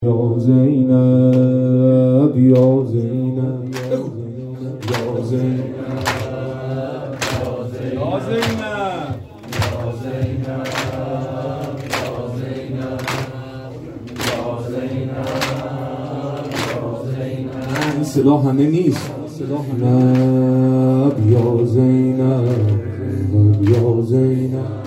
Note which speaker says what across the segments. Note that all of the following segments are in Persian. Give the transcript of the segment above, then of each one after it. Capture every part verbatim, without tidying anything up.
Speaker 1: یا زینب یا زینب یا زینب
Speaker 2: یا زینب
Speaker 1: این صدا همه نیست. زینب یا زینب یا زینب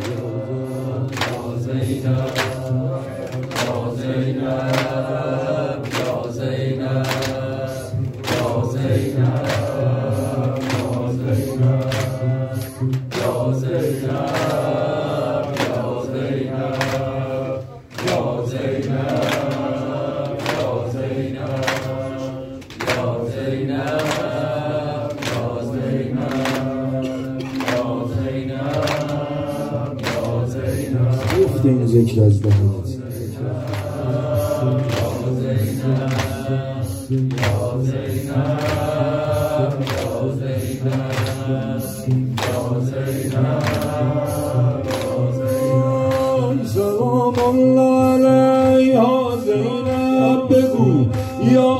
Speaker 1: گفته این ذکر از دهنت سلام الله علیها زینب بگو یا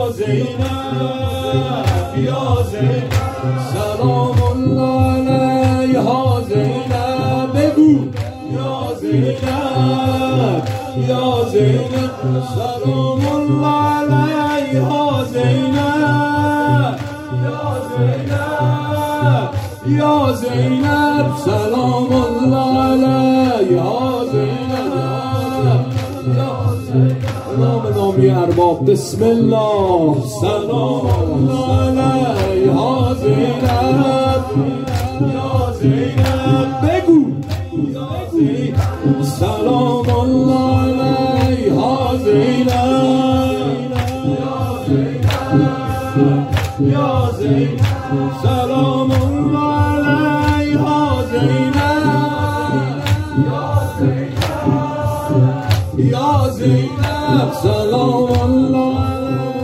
Speaker 1: زینب یا زینب سلام الله علیها زینب بگو یا زینب یا زینب سلام الله علیها زینب یا زینب یا زینب سلام الله علیها زینب یا زینب نام نامی ارباب بسم الله سلام الله علیها زینب یا زینب بگو سلام الله علیها زینب یا زینب سلام الله علیها زینب یا زینب سلام الله